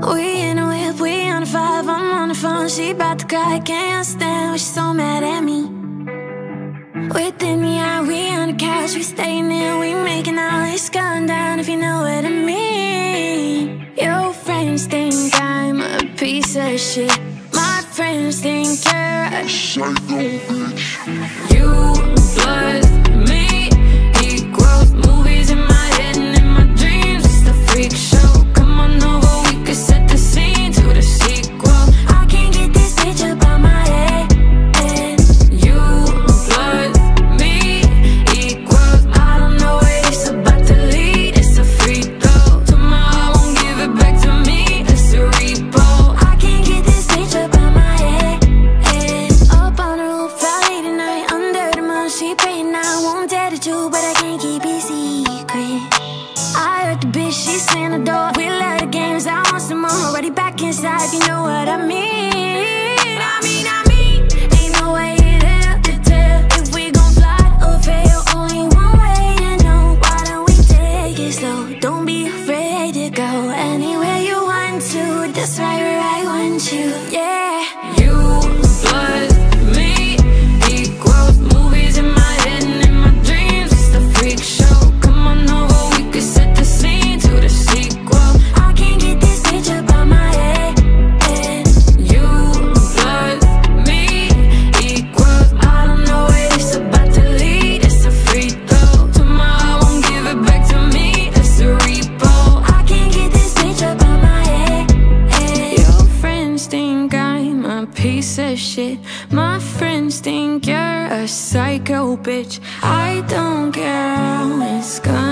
We in a whip, we on a five, I'm on the phone, she bout to cry, can't understand why she's so mad at me. Within the eye, we on the couch, we staying there, we making out, it's going down if you know what I mean. Your friends think I'm a piece of shit, my friends think you're a psycho bitch. You plus me equals movies in my head and in my dreams, it's the freak show. Come on over, we could set the scene to the sequel. I can't get this bitch up on my head. You plus me equals, I don't know where this about to lead, it's a free throw. Tomorrow won't give it back to me, it's a repo. I can't get this bitch up on my head. Up on the roof, out late at night, under the moon, she praying I won't tell the truth, but I can't keep it secret. I heard the bitch, she slammed the door. We love the games, I want some more. Already back inside, you know what I mean. Ain't no way in hell to tell if we gon' fly or fail. Only one way to know, why don't we take it slow? Don't be afraid to go anywhere you want to. That's right where I want you, yeah. You plus me equals movies in my head and in my dreams, it's the freak show. Come on over, we could set the scene to the sequel. I can't get this bitch up on my head. You plus me equals, I don't know where this about to lead, it's a free throw. Tomorrow won't give it back to me, it's a repo. I can't get this bitch up on my head. Your friends think I'm a piece of shit, my friends think you're a psycho bitch. I don't care how it's gonna